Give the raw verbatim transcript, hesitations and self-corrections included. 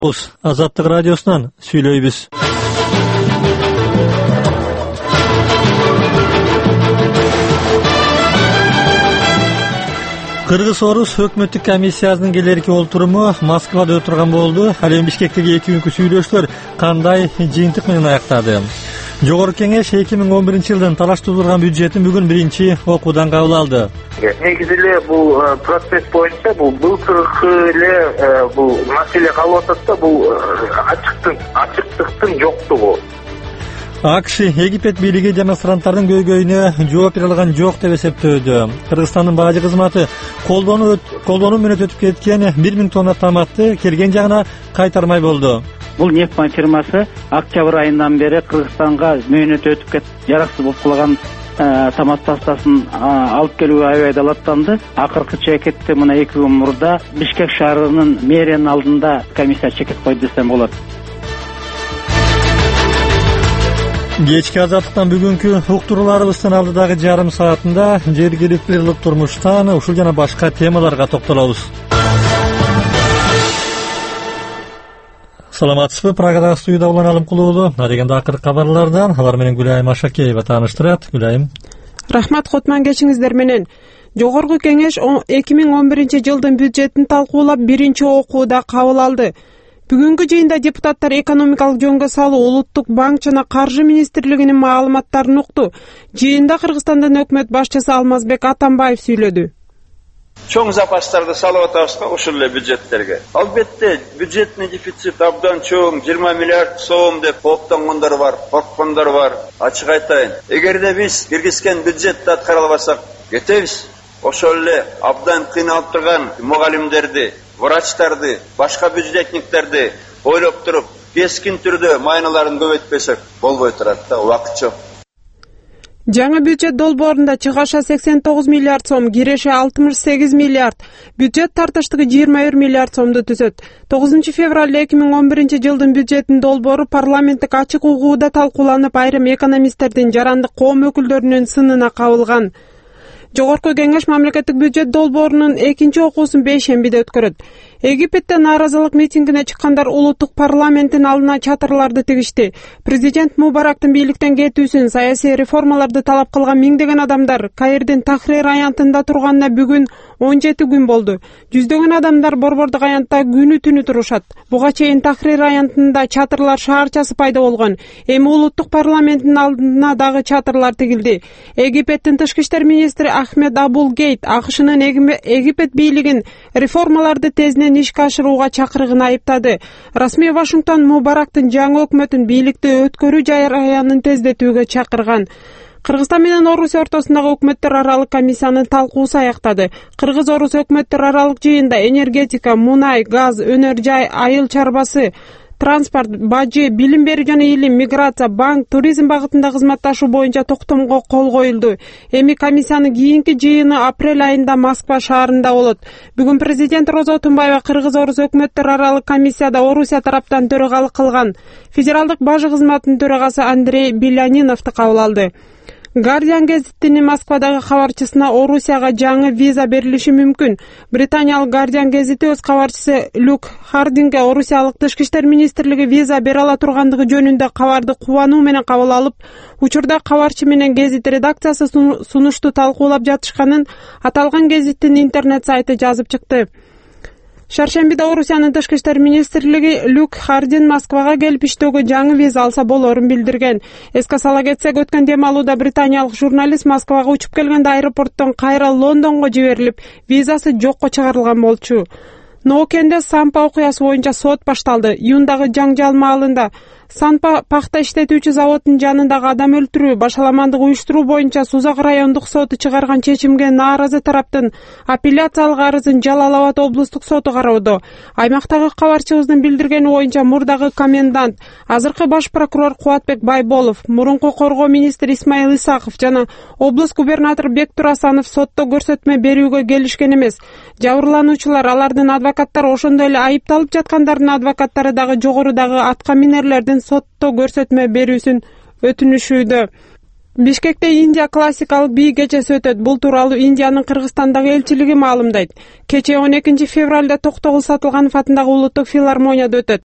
Азаттык радиосунан сүйлөйбүз. Кыргыз-Орус өкмөттүк комиссиясынын келерки олтуруму Москвада өтүргөн болду. Ал эми Бишкектеги эки күнкү сүйлөшүүлөр кандай жыйынтык менен аяктады? Жогорку Кеңеш эки миң он биринчи жылдын талаштырылган бюджетин бүгүн биринчи окуудан кабыл алды. Негизи эле бул процесс боюнча бул былтыркы эле бул маселе калып атат да, бул ачыктык ачыктыктын жоктугу. АКШ Египет бийлиги демонстранттардын көйгөйүнө жооп бере алган жок деп эсептөөдө. Кыргызстандын бажы кызматы колдонуу колдонуу менен өтүп кеткен бир миң тонна тамакты келген жагына кайтармай болду. Бул Нефтбан фирмасы октябрь айынан бери Кыргызстанга мөөнөтү өтүп кетип, жараксыз болуп калган тамак пастасын алып келүүгө аябай далаттанды. Акыркы чекетти мына эки күн мурда Бишкек шаарынын мэриянын алдында комиссия чекет койду десем болот. Кечки азаттыктан бүгүнкү уктурууларыбыздын алдыдагы жарым саатында жергиликтүү ылык турмуштан ушул жана башка темаларга токтолобуз. Саламатсызбы, Прагадагы студияда Улан Алымкулуулу. Надегенде акыркы кабарлардан алар менен Гүлайым Ашакеева тааныштырат. Гүлайым. Рахмат, Котман, кечиңиздер менен. Жогорку Кеңеш эки миң он биринчи жылдын бюджетин талкуулап биринчи окууда кабыл алды. Бүгүнкү жыйында депутаттар экономикалык жөнгө салуу, Улуттук банк жана Каржы министрлигинин маалыматтарын укту. Жыйында Кыргызстандын өкмөт башчысы Алмазбек Атамбаев сүйлөдү. Чоң запастарды салып атабызга ушул эле бюджеттерге. Албетте, бюджетный дефицит абдан чоң, жыйырма миллиард сом деп оптонгондор бар, корккондор бар. Ачык айтайын, эгерде биз киргизген бюджетти аткара албасак, кетебиз. Ошол эле абдан кыйналып турган мугалимдерди, врачтарды, башка бюджетниктерди ойлоп туруп, кескин түрдө майналарын көбөйтпесек болбой турат да, убакыт жок. Жаңы бюджет долбоорунда чыгаша сексен тогуз миллиард сом, киреше алтымыш сегиз миллиард, бюджет тартыштыгы жыйырма бир миллиард сомду түзөт. тогузунчу февралда эки миң он биринчи жылдын бюджеттин долбоору парламенттик ачык угууда талкууланып, айрым экономисттердин, жарандык коом өкүлдөрүнүн сынына кабылган. Жогорку Кеңеш мамлекеттик бюджет долбоорунун экинчи окуусун бейшембиде өткөрөт. Египетте нааразылык митингине чыккандар улуттук парламенттин алдына чатырларды тигишти. Президент Мубарактын бийликтен кетүүсүн, саясий реформаларды талап кылган миңдеген адамдар Каирдин Тахрир аянтында турганына бүгүн он жети күн болду. Жүздөгөн адамдар борбордук аянтта күнү түнү турушат. Буга чейин Тахрир аянтында чатырлар шаарчасы пайда болгон. Эми улуттук парламенттин алдына дагы чатырлар тигилди. Египеттин тышкы иштер министри Ахмед Абул Гейт АКШнын Египет бийлигин реформаларды тезден ишке ашырууга чакыргын айыптады. Расмий Вашингтон Мубарактын жаңы өкмөтүн бийликти өткөрүү жараянын тездетүүгө чакырган. Кыргызстан менен Орусия ортосундагы өкмөттөр аралык комиссиянын талкуусу аяктады. Кыргыз-Орус өкмөттөр аралык жыйында энергетика, мунай, газ, өнөр жай, айыл чарбасы, транспорт, бажы, билим берүү жана илим, миграция, банк, туризм багытында кызматташуу боюнча токтомго кол коюлду. Эми комиссиянын кийинки жыйыны апрель айында Москва шаарында болот. Бүгүн президент Роза Отунбаева Кыргыз-Орус өкмөттөр аралык комиссияда Орусия тараптан төрагалык кылган. Федералдык бажы кызматынын төрагасы Андрей Беляниновду кабыл алды. Guardian гезитинин Москвадагы кабарчысына Орусияга жаңы виза берилиши мүмкүн. Британиялык Guardian гезити өз кабарчысы Люк Хардинге Орусиялык тышкы иштер министрлиги виза бере ала тургандыгы жөнүндө кабарды кубануу менен кабыл алып, учурда кабарчы менен гезит редакциясы сунушту талкуулап жатышканын аталган гезиттин интернет сайты жазып чыкты. Шаршембиде Орусиянын тышкы иштер министрлиги Люк Хардин Москвага келип иштөөгө жаңы виза алса болорун билдирген. Эске сала кетсек, өткөн дем алууда британиялык журналист Москвага учуп келгенде аэропорттон кайра Лондонго жиберилип, визасы жокко чыгарылган болчу. Ноокенде Сампа окуясы боюнча сот башталды. Июндагы жаңжал маалында Сампа пахта иштетүүчү заводдун жанындагы адам өлтүрүү, башаламандык уюштуруу боюнча Сузак райондук соту чыгарган чечимге нааразы тараптын апелляциялык арызын Жалал Абад облустук соту кароодо. Аймактагы кабарчыбыздын билдиргени боюнча мурдагы комендант, азыркы баш прокурор Кубатбек Байболов, мурунку коргоо министри Исмаил Исаков жана облус губернатору Бектур Асанов сотто көрсөтмө берүүгө келишкен эмес. Жабырлануучулар, алардын адвокаттары, ошондой эле айыпталып жаткандардын адвокаттары дагы жогорудагы атка минерлердин сотто көрсөтмө берүүсүн өтүнүшүүдө. Бишкекте Индия классикалык бий кечеси өтөт. Бул тууралуу Индиянын Кыргызстандагы элчилиги маалымдайт. Кече он экинчи февралда Токтогул Сатылганов атындагы улуттук филармонияда өтөт.